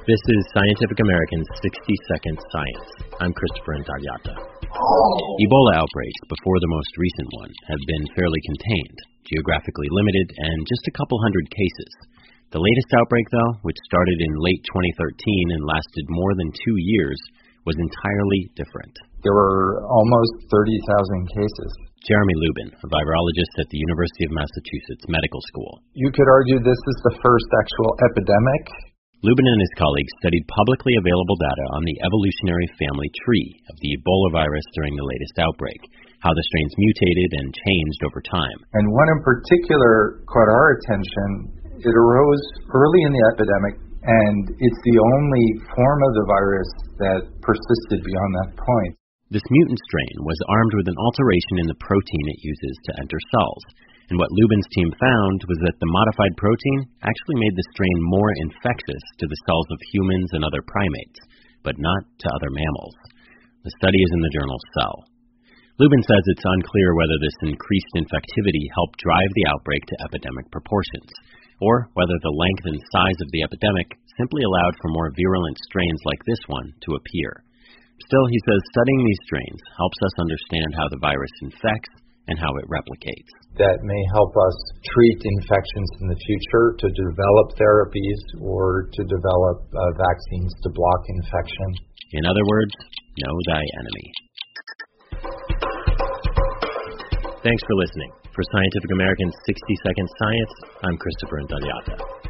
This is Scientific American's 60-Second Science. I'm Christopher Intagliata. Ebola outbreaks before the most recent one have been fairly contained, geographically limited, and just a couple hundred cases. The latest outbreak, though, which started in late 2013 and lasted more than 2 years, was entirely different. There were almost 30,000 cases. Jeremy Lubin, a virologist at the University of Massachusetts Medical School. You could argue this is the first actual epidemic. Lubin and his colleagues studied publicly available data on the evolutionary family tree of the Ebola virus during the latest outbreak, how the strains mutated and changed over time. And one in particular caught our attention. It arose early in the epidemic, and it's the only form of the virus that persisted beyond that point. This mutant strain was armed with an alteration in the protein it uses to enter cells, and what Lubin's team found was that the modified protein actually made the strain more infectious to the cells of humans and other primates, but not to other mammals. The study is in the journal Cell. Lubin says it's unclear whether this increased infectivity helped drive the outbreak to epidemic proportions, or whether the length and size of the epidemic simply allowed for more virulent strains like this one to appear. Still, he says studying these strains helps us understand how the virus infects and how it replicates. That may help us treat infections in the future, to develop therapies, or to develop vaccines to block infection. In other words, know thy enemy. Thanks for listening. For Scientific American's 60-Second Science, I'm Christopher Intagliata.